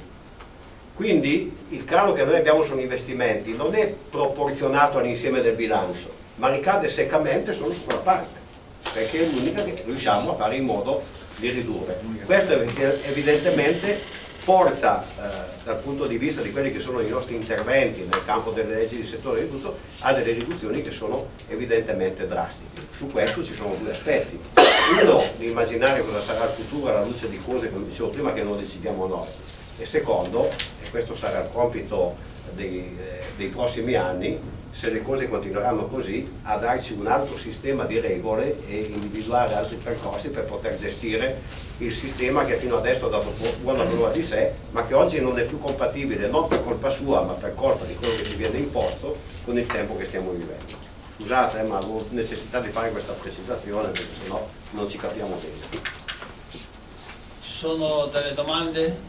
Quindi il calo che noi abbiamo sugli investimenti non è proporzionato all'insieme del bilancio, ma ricade seccamente solo su quella parte, perché è l'unica che riusciamo a fare in modo di ridurre. Questo evidentemente porta eh, dal punto di vista di quelli che sono i nostri interventi nel campo delle leggi di settore e tutto, a delle riduzioni che sono evidentemente drastiche. Su questo ci sono due aspetti. Uno, di immaginare cosa sarà il futuro alla luce di cose, come dicevo prima, che non decidiamo noi. E secondo, e questo sarà il compito dei, eh, dei prossimi anni, se le cose continueranno così, a darci un altro sistema di regole e individuare altri percorsi per poter gestire il sistema che fino adesso ha dato buona prova di sé, ma che oggi non è più compatibile, non per colpa sua, ma per colpa di quello che ci viene imposto, con il tempo che stiamo vivendo. Scusate, eh, ma avevo necessità di fare questa precisazione, perché sennò non ci capiamo bene. Ci sono delle domande?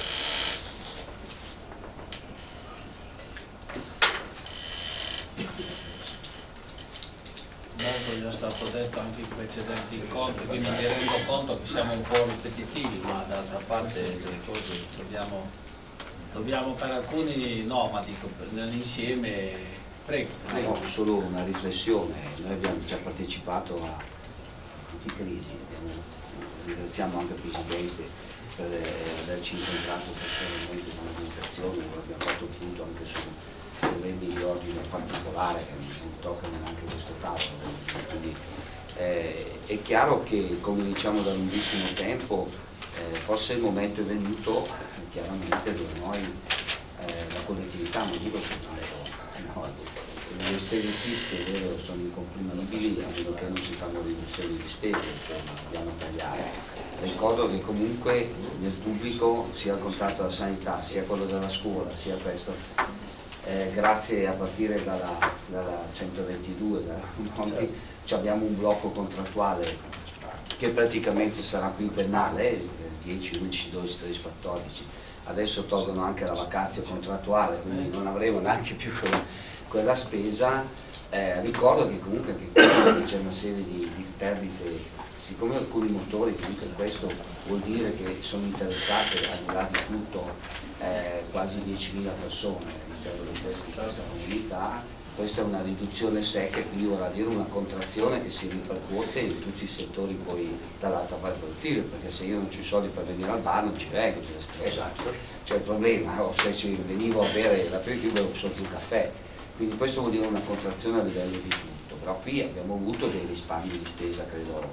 Molto già stato detto anche in precedenti incontri, quindi mi rendo conto che siamo un po' ripetitivi, ma d'altra parte le cose dobbiamo, dobbiamo per alcuni no, ma dico nell'insieme. Prego, prego. No, solo una riflessione, noi abbiamo già partecipato a tutte le crisi, abbiamo, ringraziamo anche il Presidente per averci incontrato personalmente con l'amministrazione, abbiamo fatto punto anche su problemi di ordine particolare che non toccano neanche questo tavolo, quindi Eh, è chiaro che, come diciamo da lunghissimo tempo, eh, forse il momento è venuto chiaramente dove noi, eh, la collettività, non dico soltanto, no, le spese fisse è vero, sono incomprimibili a meno che non si fanno riduzioni di spese, cioè dobbiamo tagliare. Ricordo che comunque nel pubblico, sia il contratto della sanità, sia quello della scuola, sia questo, eh, grazie a partire dalla, dalla centoventidue, dalla Monti, cioè abbiamo un blocco contrattuale che praticamente sarà quinquennale, dieci, undici, dodici, tredici, quattordici. Adesso tolgono anche la vacazio contrattuale, quindi non avremo neanche più quella, quella spesa. Eh, ricordo che comunque che c'è una serie di, di perdite, siccome alcuni motori, comunque questo vuol dire che sono interessate al di là di tutto eh, quasi diecimila persone all'interno di questa comunità. Questa è una riduzione secca, quindi vorrà dire una contrazione che si ripercuote in tutti i settori poi dall'altra parte produttiva, perché se io non ho i soldi per venire al bar non ci vengo, c'è la stressa, c'è il problema, o se ci venivo a bere l'aperitivo non so più caffè, quindi questo vuol dire una contrazione a livello di tutto, però qui abbiamo avuto dei risparmi di spesa, credo,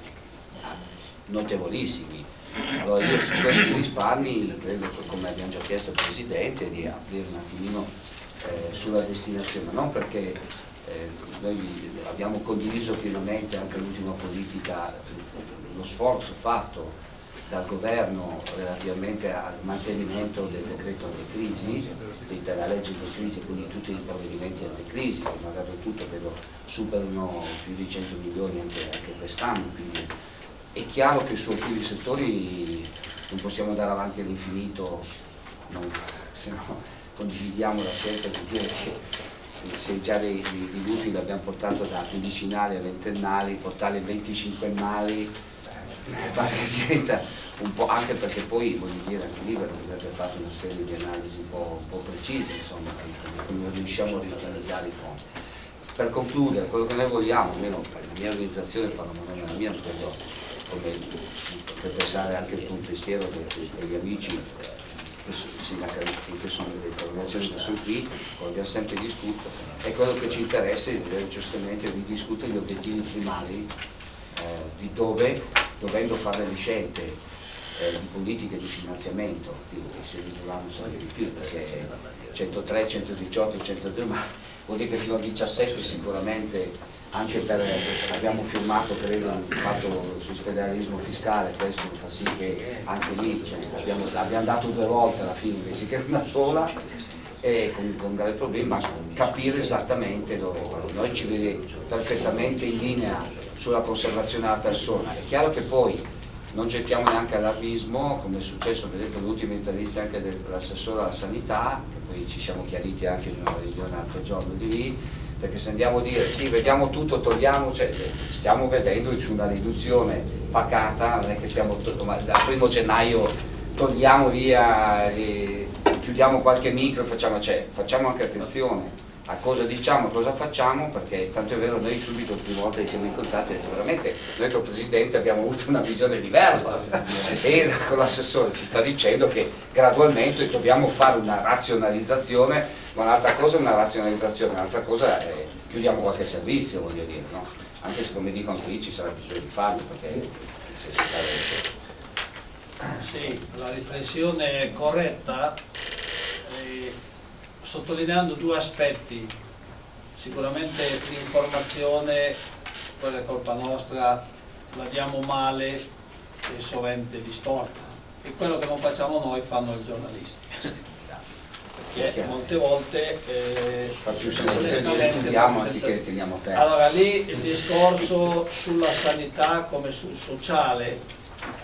notevolissimi. Allora io su questi risparmi credo, come abbiamo già chiesto al Presidente, di aprire un attimino Eh, sulla destinazione, non perché eh, noi abbiamo condiviso pienamente anche l'ultima politica, lo sforzo fatto dal governo relativamente al mantenimento del decreto anticrisi, della legge anticrisi, quindi tutti i provvedimenti anticrisi, che magari tutto credo superano più di cento milioni anche, anche quest'anno, quindi è chiaro che su alcuni settori non possiamo andare avanti all'infinito, se no condividiamo la scelta di dire che se già dei, dei, dei lutti li abbiamo portato da quindicinali a ventennali, portarli a venticinquennali diventa un po', anche perché poi voglio dire anche lì avrebbe fatto una serie di analisi un po', un po' precise, insomma, come non riusciamo a riutilizzare i fondi. Per concludere, quello che noi vogliamo, almeno per la mia organizzazione, parlo non è la mia, non credo, come per pensare anche il tuo pensiero degli amici sindacalisti che sono delle organizzazioni che sono qui, come abbiamo sempre discusso, è quello che ci interessa è giustamente di discutere gli obiettivi primari eh, di dove, dovendo fare le scelte eh, di politiche di finanziamento, che si ridurranno sempre di più, perché centotré, centodiciotto, centodue, ma vuol dire che fino al diciassette sicuramente anche per, abbiamo firmato credo un fatto sul federalismo fiscale, questo fa sì che anche lì cioè, abbiamo, abbiamo dato due volte alla fine invece che una sola e con, con grave problema capire esattamente dove noi ci vede perfettamente in linea sulla conservazione della persona. È chiaro che poi non gettiamo neanche allarmismo, come è successo vedete l'ultima intervista anche dell'assessore alla sanità, che poi ci siamo chiariti anche in una riunione l'altro giorno di lì, perché se andiamo a dire sì, vediamo tutto, togliamo, cioè, stiamo vedendo su una riduzione pacata, non è che stiamo dal primo gennaio togliamo via, e chiudiamo qualche micro, facciamo, cioè, facciamo anche attenzione a cosa diciamo, a cosa facciamo, perché tanto è vero noi subito la prima volta che siamo incontrati e veramente noi col Presidente abbiamo avuto una visione diversa e con l'assessore ci sta dicendo che gradualmente dobbiamo fare una razionalizzazione, ma un'altra cosa è una razionalizzazione, un'altra cosa è chiudiamo qualche servizio, voglio dire, no? Anche se come dico anche lì ci sarà bisogno di farlo, perché se si sta... Sì, la riflessione è corretta. Eh, sottolineando due aspetti, sicuramente l'informazione, quella è colpa nostra, la diamo male e sovente distorta, e quello che non facciamo noi fanno i giornalisti, perché molte volte eh, fa più sensazione che teniamo anziché teniamo aperto. Allora lì il discorso sulla sanità come sul sociale,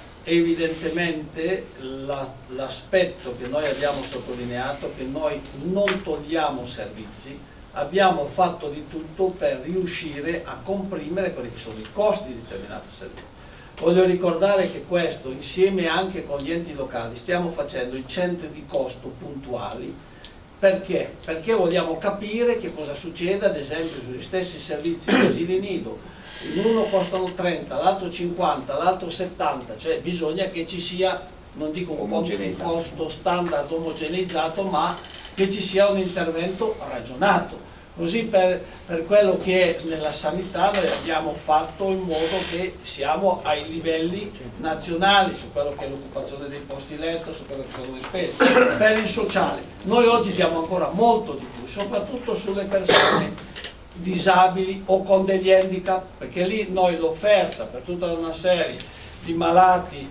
evidentemente l'aspetto che noi abbiamo sottolineato, che noi non togliamo servizi, abbiamo fatto di tutto per riuscire a comprimere quelli che sono i costi di determinati servizi. Voglio ricordare che questo, insieme anche con gli enti locali, stiamo facendo i centri di costo puntuali. Perché? Perché vogliamo capire che cosa succede, ad esempio, sugli stessi servizi di asili nido. L'uno costano trenta, l'altro cinquanta, l'altro settanta, cioè bisogna che ci sia, non dico un, un costo standard omogeneizzato, ma che ci sia un intervento ragionato. Così per, per quello che è nella sanità noi abbiamo fatto in modo che siamo ai livelli nazionali su quello che è l'occupazione dei posti letto, su quello che sono le spese. Per il sociale noi oggi diamo ancora molto di più, soprattutto sulle persone disabili o con degli handicap, perché lì noi l'offerta per tutta una serie di malati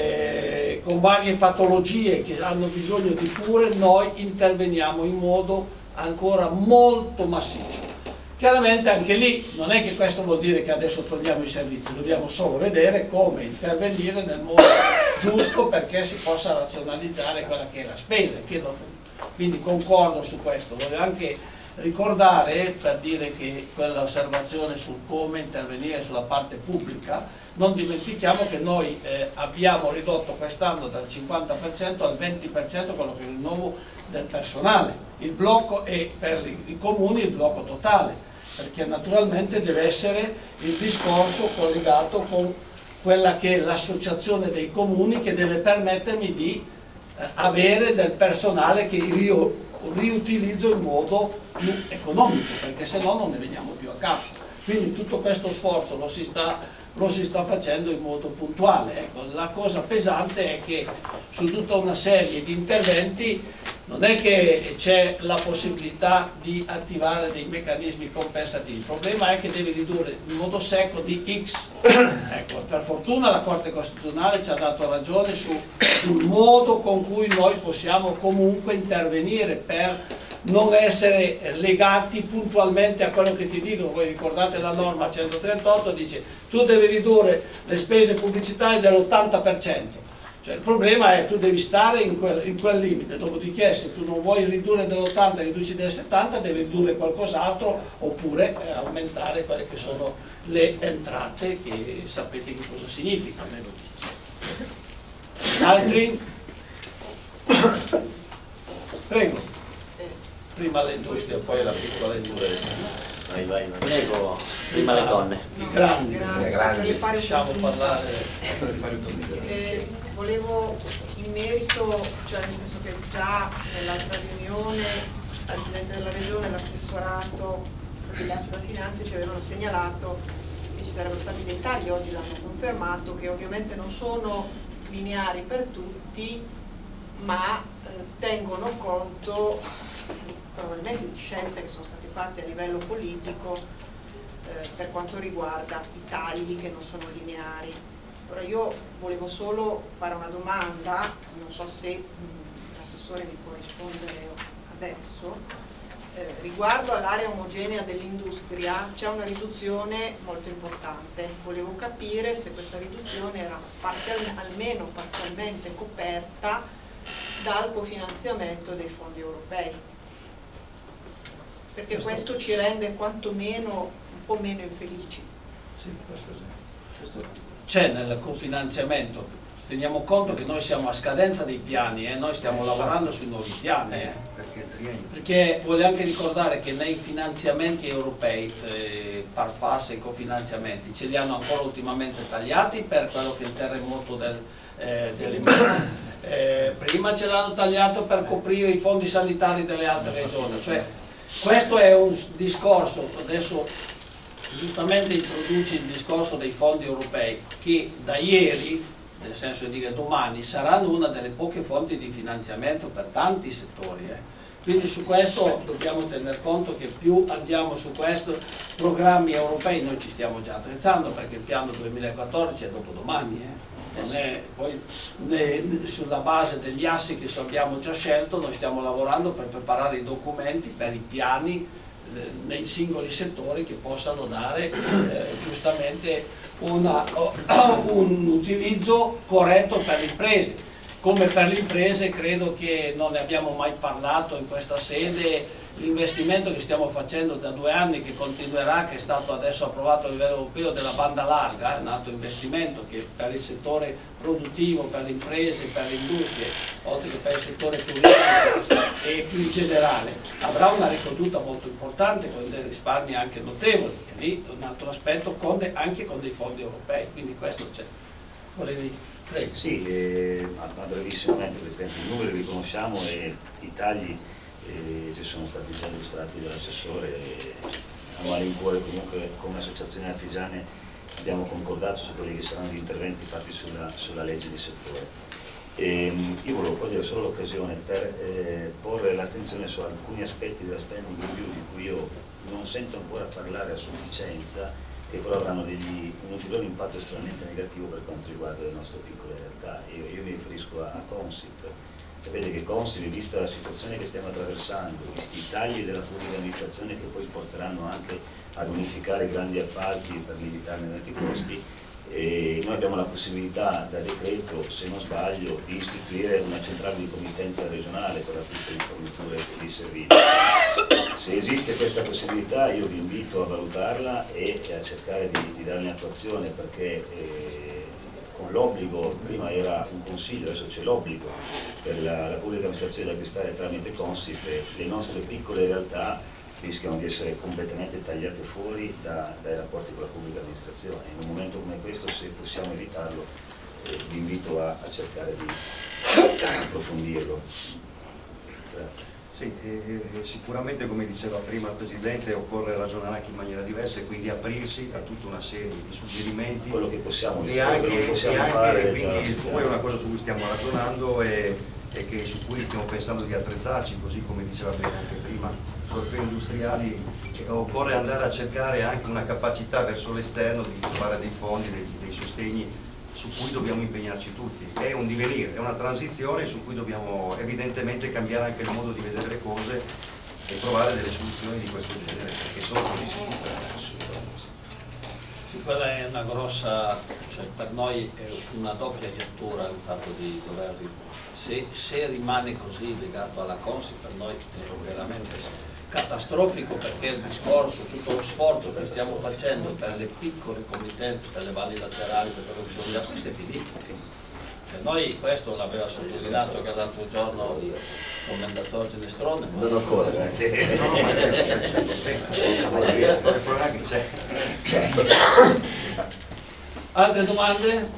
eh, con varie patologie che hanno bisogno di cure, noi interveniamo in modo ancora molto massiccio. Chiaramente anche lì non è che questo vuol dire che adesso togliamo i servizi, dobbiamo solo vedere come intervenire nel modo giusto perché si possa razionalizzare quella che è la spesa. Quindi concordo su questo. Voglio anche ricordare, per dire che quell'osservazione sul come intervenire sulla parte pubblica, non dimentichiamo che noi eh, abbiamo ridotto quest'anno dal cinquanta per cento al venti per cento quello che è il rinnovo del personale. Il blocco è per i comuni il blocco totale, perché naturalmente deve essere il discorso collegato con quella che è l'associazione dei comuni che deve permettermi di eh, avere del personale che io riutilizzo in modo più economico, perché se no non ne veniamo più a capo. Quindi tutto questo sforzo lo si sta lo si sta facendo in modo puntuale. Ecco, la cosa pesante è che su tutta una serie di interventi non è che c'è la possibilità di attivare dei meccanismi compensativi, il problema è che devi ridurre in modo secco di X. Ecco, per fortuna la Corte Costituzionale ci ha dato ragione su, sul modo con cui noi possiamo comunque intervenire per non essere legati puntualmente a quello che ti dicono. Voi ricordate la norma centotrentotto, dice tu devi ridurre le spese pubblicitarie dell'ottanta per cento, cioè il problema è tu devi stare in quel, in quel limite, dopodiché se tu non vuoi ridurre dell'ottanta riduci del settanta, devi ridurre qualcos'altro oppure eh, aumentare quelle che sono le entrate, che sapete che cosa significa. Altri? Prego. Prima l'industria, poi la piccola industria. Vai, vai, vai. Prego, prima le donne. I grandi, Grazie, grandi. lasciamo parlare. Eh, volevo in merito, cioè nel senso che già nell'altra riunione al Presidente della Regione e l'assessorato delle finanze ci avevano segnalato che ci sarebbero stati dei tagli, oggi l'hanno confermato, che ovviamente non sono lineari per tutti, ma eh, tengono conto probabilmente di scelte che sono state fatte a livello politico eh, per quanto riguarda i tagli che non sono lineari. Ora io volevo solo fare una domanda, non so se l'assessore mi può rispondere adesso, eh, riguardo all'area omogenea dell'industria c'è una riduzione molto importante, volevo capire se questa riduzione era parzial, almeno parzialmente coperta dal cofinanziamento dei fondi europei, perché questo ci rende quantomeno un po' meno infelici. Sì, questo sì. Questo c'è nel cofinanziamento, teniamo conto che noi siamo a scadenza dei piani, eh? Noi stiamo lavorando sui nuovi piani, eh? Perché voglio anche ricordare che nei finanziamenti europei, eh, Parfas e cofinanziamenti, ce li hanno ancora ultimamente tagliati per quello che è il terremoto del, eh, dell'Emilia. Eh, prima ce l'hanno tagliato per coprire i fondi sanitari delle altre regioni, cioè questo è un discorso, adesso giustamente introduce il discorso dei fondi europei che da ieri, nel senso di dire domani, saranno una delle poche fonti di finanziamento per tanti settori. Eh. Quindi su questo dobbiamo tener conto che più andiamo su questo, programmi europei noi ci stiamo già attrezzando, perché il piano duemilaquattordici è dopodomani. Eh. Non è, poi ne, sulla base degli assi che abbiamo già scelto noi stiamo lavorando per preparare i documenti per i piani eh, nei singoli settori che possano dare eh, giustamente una, un utilizzo corretto per le imprese. Come per le imprese credo che non ne abbiamo mai parlato in questa sede, l'investimento che stiamo facendo da due anni, che continuerà, che è stato adesso approvato a livello europeo, della banda larga, è un altro investimento che per il settore produttivo, per le imprese, per le industrie, oltre che per il settore turistico e più in generale, avrà una ricaduta molto importante con dei risparmi anche notevoli, e lì un altro aspetto con de, anche con dei fondi europei, quindi questo c'è. Volevi... Sì, eh, ma brevissimamente Presidente, i numeri li conosciamo e i tagli e ci sono stati già illustrati dall'assessore e a malincuore comunque come associazioni artigiane abbiamo concordato su quelli che saranno gli interventi fatti sulla, sulla legge di settore. E, io volevo cogliere solo l'occasione per eh, porre l'attenzione su alcuni aspetti della spending review di cui io non sento ancora parlare a sufficienza, che però avranno degli, un ulteriore impatto estremamente negativo per quanto riguarda le nostre piccole realtà. Io, io mi riferisco a, a Consip. Sapete che Consip, vista la situazione che stiamo attraversando, visti i tagli della pubblica amministrazione che poi porteranno anche ad unificare i grandi appalti per limitarne molti costi, e noi abbiamo la possibilità da decreto, se non sbaglio, di istituire una centrale di committenza regionale per l'acquisto di forniture di servizi. Se esiste questa possibilità io vi invito a valutarla e a cercare di, di darne attuazione, perché eh, con l'obbligo, prima era un consiglio, adesso c'è l'obbligo per la, la pubblica amministrazione di acquistare tramite Consip, le nostre piccole realtà rischiano di essere completamente tagliate fuori da, dai rapporti con la pubblica amministrazione. In un momento come questo, se possiamo evitarlo, eh, vi invito a, a cercare di approfondirlo. Grazie. Sì, eh, sicuramente, come diceva prima il Presidente, occorre ragionare anche in maniera diversa e quindi aprirsi a tutta una serie di suggerimenti. Quello che possiamo, e anche, quello che possiamo e anche, fare. Quindi già, poi è una cosa su cui stiamo ragionando e, e che, su cui stiamo pensando di attrezzarci, così come diceva bene anche prima, sulle industriali. Occorre andare a cercare anche una capacità verso l'esterno di trovare dei fondi, dei, dei sostegni su cui dobbiamo impegnarci tutti. È un divenire, è una transizione su cui dobbiamo evidentemente cambiare anche il modo di vedere le cose e trovare delle soluzioni di questo genere, perché solo così si supera. Sì, quella è una grossa, cioè per noi è una doppia lettura il fatto di dover, se, se rimane così legato alla Consip, per noi è veramente catastrofico, perché il discorso, tutto lo sforzo che stiamo facendo per le piccole committenze, per le valli laterali, per quello che sono gli acquisti è finito. Per noi questo l'aveva sottolineato che l'altro giorno il commendatore Genestrone. Non ancora, grazie. No, no, ma il problema che c'è. C'è. Altre domande?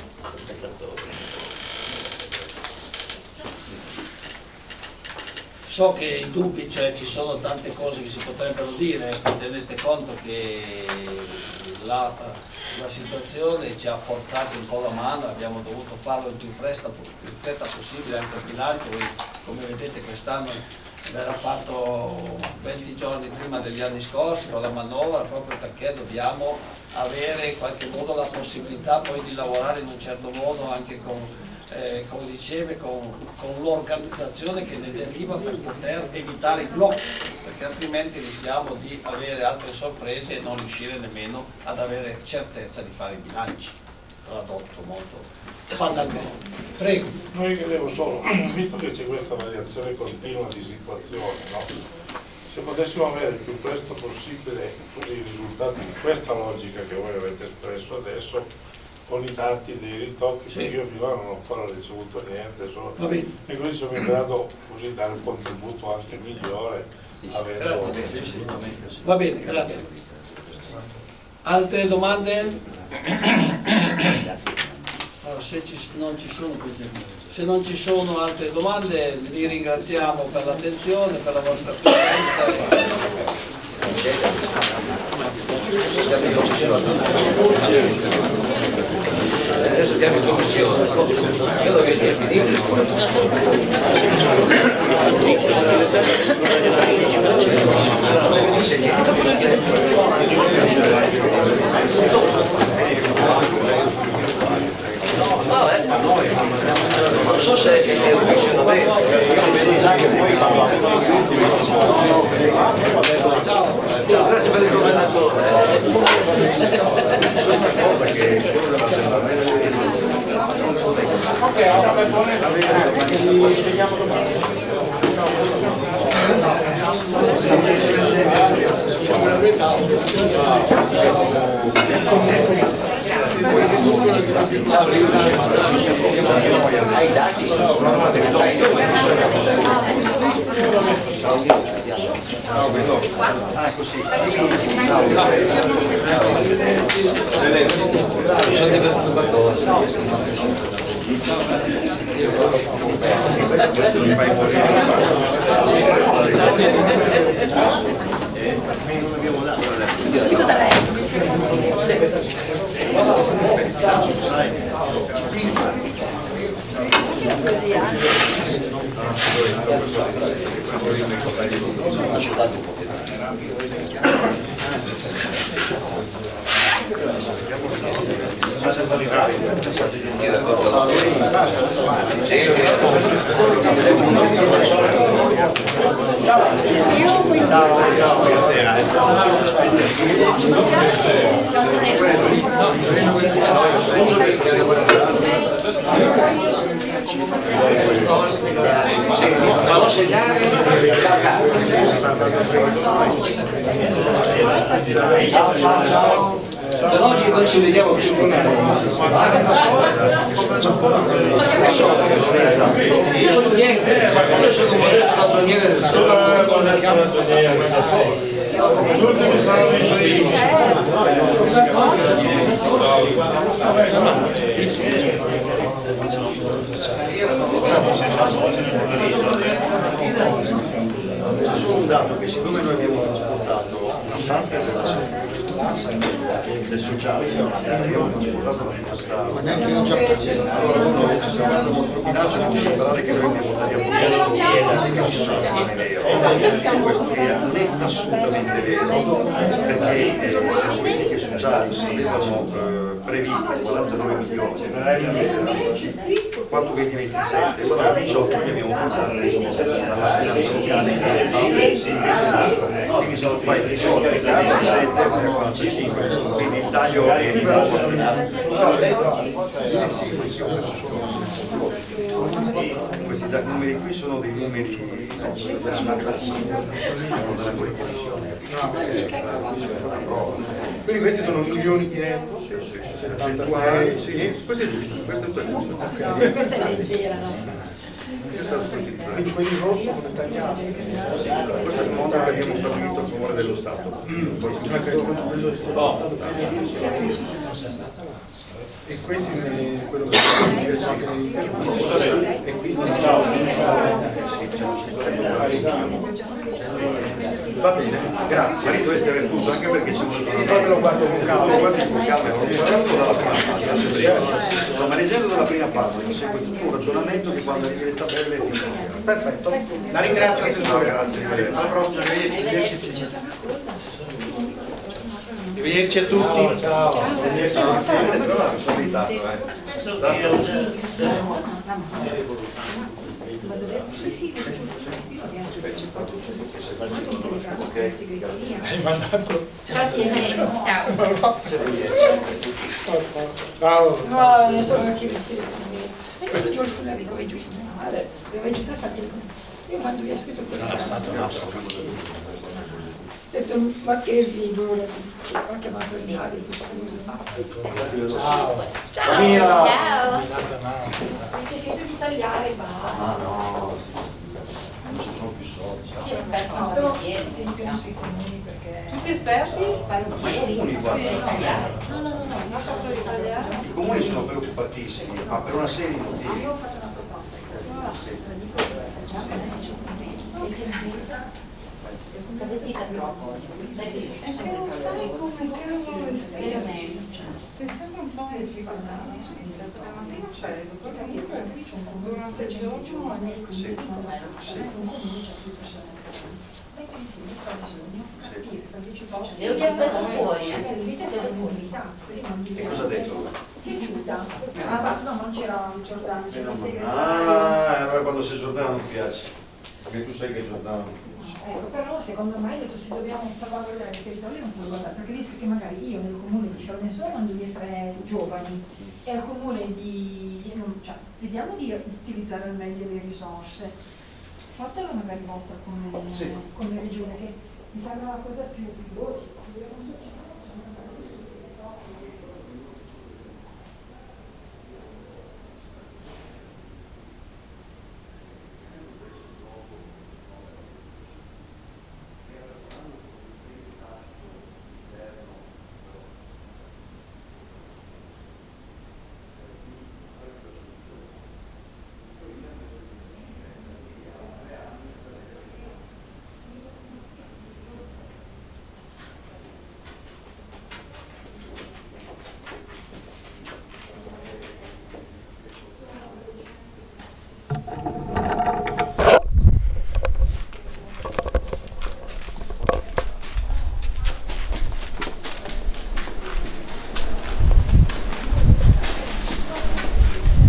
So che i dubbi, cioè ci sono tante cose che si potrebbero dire, tenete conto che la, la situazione ci ha forzato un po' la mano, abbiamo dovuto farlo il più presto, più fretta possibile anche il bilancio. Voi, come vedete, quest'anno verrà fatto venti giorni prima degli anni scorsi con la manovra, proprio perché dobbiamo avere in qualche modo la possibilità poi di lavorare in un certo modo anche con Eh, con l'insieme, con, con l'organizzazione che ne deriva, per poter evitare i blocchi, perché altrimenti rischiamo di avere altre sorprese e non riuscire nemmeno ad avere certezza di fare i bilanci. Tradotto molto banalmente. Prego. Noi chiedevo solo, visto che c'è questa variazione continua di situazione, no? Se potessimo avere il più presto possibile così i risultati di questa logica che voi avete espresso adesso, con i dati dei ritocchi, sì. Perché io finora non ho ancora ricevuto niente, solo... e quindi sono in grado così dare un contributo anche migliore. Avendo... Grazie, assolutamente. Va bene, grazie. Altre domande? Allora, se ci, non ci sono, se non ci sono altre domande, vi ringraziamo per l'attenzione, per la vostra presenza. Adesso siamo in commissione, credo che sia non so se è ufficio da me, grazie per il commentatore. Ok, allora per buone vediamo domani. Ai dati Ah, così. sono diventato qualcosa. Scritto da lei. Fallo segnare per oggi noi ci vediamo più con io sono niente, io sono un modello d'altro niente. C'è solo un dato, che siccome noi abbiamo trasportato una parte della del sociale, abbiamo trasportato la finanza, ma neanche allora noi ci siamo il nostro bilancio, non separare che noi abbiamo tagliato la sociale questo non è assolutamente vero, perché le politiche sociali sono previste quarantanove milioni, quattro venti ventisette, ma diciotto li abbiamo portati dalla finanza locale, quindi se lo fai diciotto ventisette quarantacinque, quindi il taglio è questi numeri qui sono dei numeri della commissione, quindi questi sono milioni di euro, sì, sì, sì, sì, questo è giusto, questo è giusto. Okay. Questa è leggera, no? Quindi quelli in rosso sono tagliati. Questo è il modo che abbiamo stabilito a favore dello Stato. E questi quello che sta anche nell'intervista e quindi va bene, grazie. Ma dovreste aver tutto, anche perché ci vuole. Sì, poi me lo guardo con calma. Lo guardi con calma, lo guardo dalla prima pagina. Sto maneggiando dalla prima pagina, segue tutto un ragionamento che quando arrivi le tabelle è più. Perfetto. La ringrazio, assessore. Grazie, alla prossima, arrivederci. Arrivederci a tutti. Ciao. Hai mandato? Ciao Cesare, ciao. Ciao. No, non sono anche perché e quando giù il funerale come giù il funerale, dove giù da fatti io quando vi ho scritto quello ho detto ma che figurati, ho chiamato il Davide, scusa. Ciao. Ciao. Ciao. Perché siete di tagliare, basta. Ah no, non ci sono più soldi. Tutti esperti No, in solo parrucchieri. attenzione sui comuni perché... Tutti esperti? Parrucchieri, Comuni, guarda. per tagliare. No, no, no, no, una cosa di tagliare. I comuni sono preoccupatissimi, ma per una serie di motivi. Io ho fatto una proposta, dico facciamo Sta vestita troppo. Sai che È che non sai come cavolo vestire. veramente. Sei sempre un po' in difficoltà. La mattina freddo, poi comunque durante il giorno Sì. Io ti aspetto fuori, eh. Ti aspetto fuori. Che cosa ha detto? Che è Giuda? Ah, ma no, non c'era il Giordano, c'era il segretario. Ah, allora quando sei Giordano non piace, perché tu sai che Giordano non piace. Ecco, però secondo me ho detto se dobbiamo salvaguardare il territorio non salvaguardare, perché rischio che magari io nel comune di Fiormensole mando via tre giovani e al comune di... cioè, vediamo di utilizzare al meglio le risorse. Fatelo magari vostra come, Sì. come regione, che mi sembra la cosa più logica.